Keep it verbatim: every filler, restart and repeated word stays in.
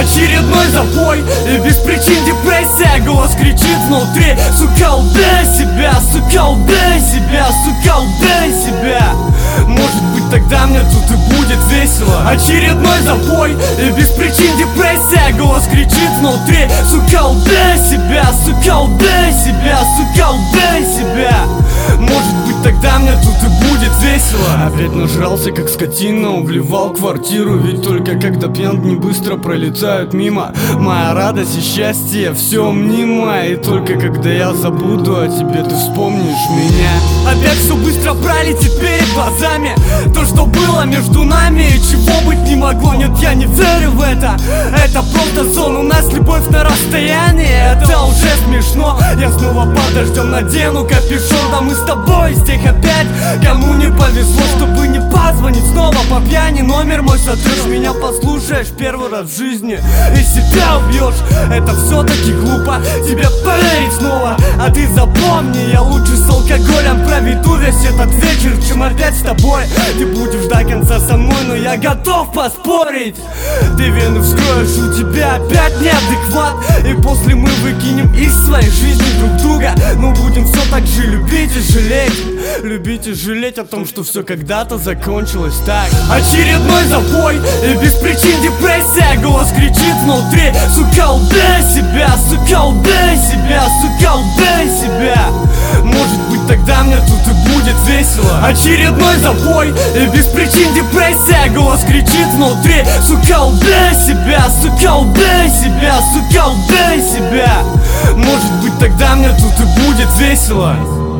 Очередной запой и без причин депрессия. Голос кричит внутри: сука, убей себя, сука, убей себя, сука, убей себя. Может быть, тогда мне тут и будет весело. Очередной запой и без причин депрессия. Голос кричит внутри: сука, убей себя, сука, убей себя, сука, убей себя. Может быть, тогда мне тут и будет весело. Опять нажрался как скотина, ублевал квартиру. Ведь только когда пьян дни быстро пролетают мимо. Моя радость и счастье все мнимо. И только когда я забуду о тебе, ты вспомнишь меня. Опять все быстро пролетит перед глазами. То, что было между нами и чего быть не могло. Нет, я не верю в это. Это просто сон, у нас любовь на расстоянии. Это уже смешно. Я снова под дождем надену капюшон. Да мы с тобой из тех опять, кому не повезло, чтобы не позвонить снова по пьяни. Номер мой сотрешь, меня послушаешь первый раз в жизни и себя убьешь. Это все-таки глупо тебе поверить снова. А ты запомни, я лучше с алкоголем проведу весь этот вечер, чем опять с тобой. Ты будешь до конца со мной, но я готов поспорить. Ты вены вскроешь, у тебя опять неадекват. И после мы выкинем из своей жизни друг друга. Но будем все так же любить и жалеть. Любить и жалеть о том, что все когда-то закончилось так. Очередной запой и без причин депрессия. Голос кричит внутри: сука, убей себя, сука, убей себя, сука, убей себя. Может быть, тогда мне тут и будет весело. Очередной запой и без причин депрессия. Голос кричит внутри: сука, убей себя, сука, убей себя, сука, убей себя. Может быть, тогда мне тут и будет весело.